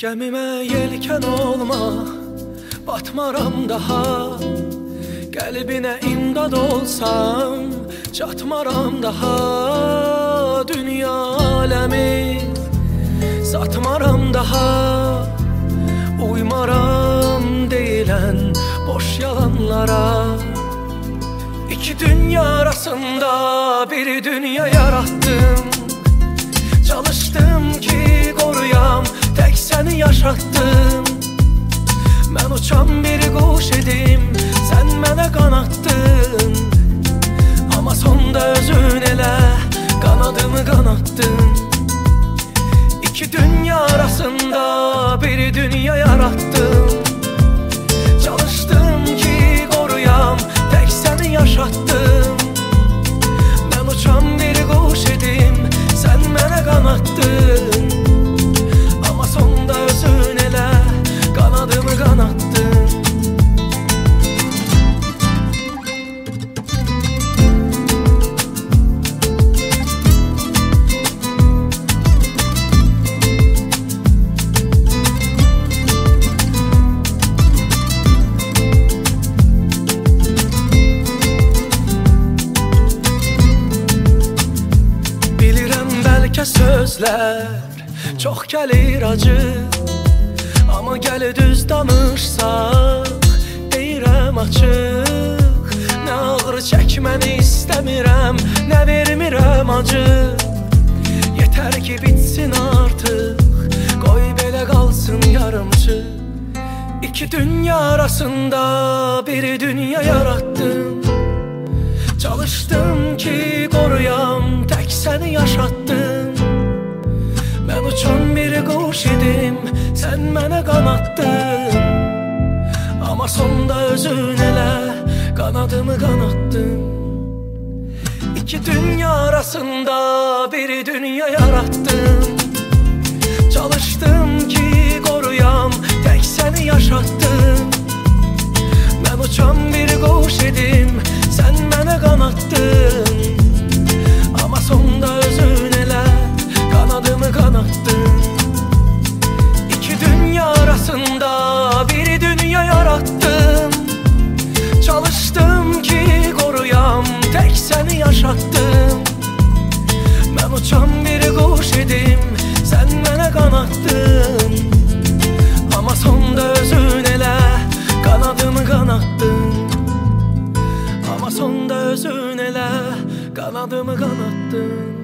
Gəmimə yelkən olma, batmaram daha. Qəlbinə imdad olsam, çatmaram daha. Dünya aləmi satmaram daha. Uymaram deyilən boş yalanlara. İki dünya arasında bir dünya yarattım. Çalışdım ki qoruyam, tək səni yaşatdım. Mən uçan bir quş idim, sən mənə qanattın. Amma sonda özün elə qanadımı qanattın. İki dünya arasında bir dünya yarattım. Çalışdım ki qoruyam, tək səni yaşatdım. Mən uçan bir quş idim, sən mənə qanattın. Amma sonda özün elə qanadımı qanattın. Sözlər çox gəlir acı, amma gəl düz danışsaq deyirəm açıq. Nə ağrı çəkməni istəmirəm, nə vermirəm acı. Yetər ki bitsin artıq, qoy belə qalsın yarımçı. İki dünya arasında bir dünya yarattım. Çalışdım ki qoruyam, tək səni yaşatdım. Mən uçan bir quş idim, sən mənə qanattın. Amma sonda özün elə qanadımı qanattın. İki dünya arasında bir dünya yarattım. Çalışdım ki qoruyam, tək səni yaşatdım. Mən uçan bir quş idim, sən mənə qanattın. Amma sonda özün elə qanadımı qanattın. İki dünya arasında bir dünya yarattım. Çalışdım ki qoruyam, tək səni yaşatdım. Mən uçan bir quş idim, sən mənə qanattın. Amma sonda özün elə qanadımı qanattın. Amma sonda özün elə qanadımı qanattın.